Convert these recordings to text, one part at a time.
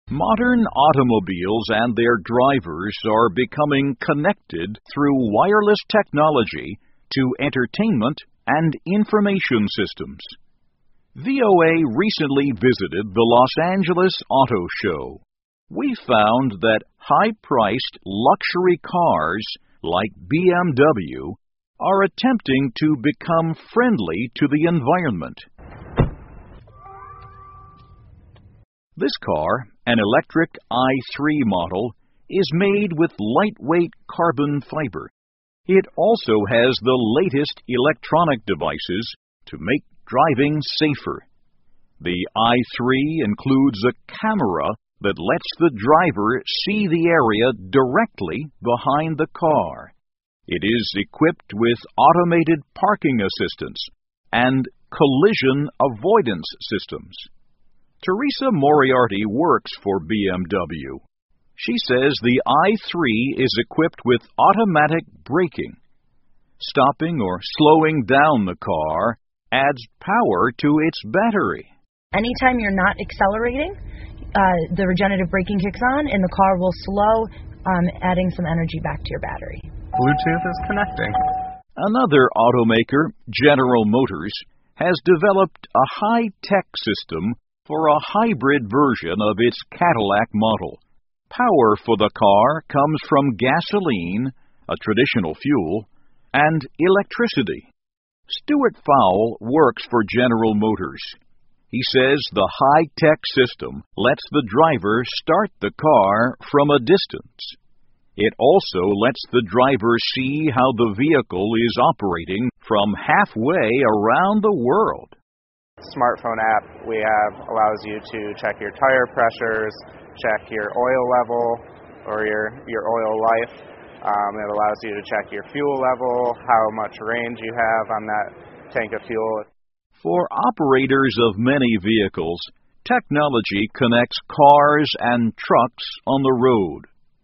Modern automobiles and their drivers are becoming connected through wireless technology to entertainment and information systems. VOA recently visited the Los Angeles Auto Show. We found that high-priced luxury cars like BMW are attempting to become friendly to the environment. This car, an electric i3 model, is made with lightweight carbon fiber. It also has the latest electronic devices to make driving safer. The i3 includes a camera that lets the driver see the area directly behind the car. It is equipped with automated parking assistance and collision avoidance systems. Teresa Moriarty works for BMW. She says the i3 is equipped with automatic braking. Stopping or slowing down the car adds power to its battery. Anytime you're not accelerating, the regenerative braking kicks on and the car will slow, adding some energy back to your battery. Bluetooth is connecting. Another automaker, General Motors, has developed a high-tech system for a hybrid version of its Cadillac model. Power for the car comes from gasoline, a traditional fuel, and electricity. Stuart Fowle works for General Motors. He says the high-tech system lets the driver start the car from a distance. It also lets the driver see how the vehicle is operating from halfway around the world. Smartphone app we have allows you to check your tire pressures, check your oil level or your oil life. It allows you to check your fuel level, how much range you have on that tank of fuel. For operators of many vehicles, technology connects cars and trucks on the road.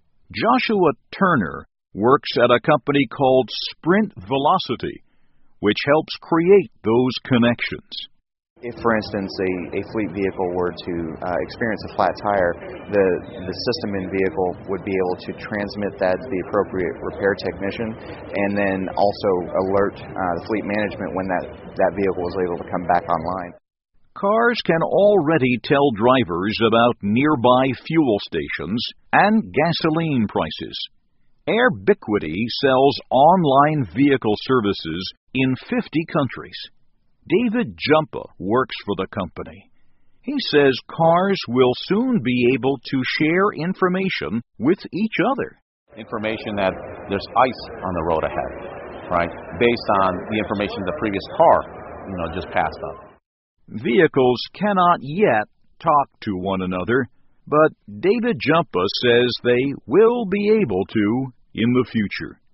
Joshua Turner works at a company called Sprint Velocity, which helps create those connections. If, for instance, a fleet vehicle were to experience a flat tire, the system in vehicle would be able to transmit that to the appropriate repair technician and then also alert the fleet management when that vehicle is able to come back online. Cars can already tell drivers about nearby fuel stations and gasoline prices. Airbiquity sells online vehicle services in 50 countries. David Jumpa works for the company. He says cars will soon be able to share information with each other. Information that there's ice on the road ahead, right? Based on the information the previous car, just passed up. Vehicles cannot yet talk to one another, but David Jumpa says they will be able to in the future.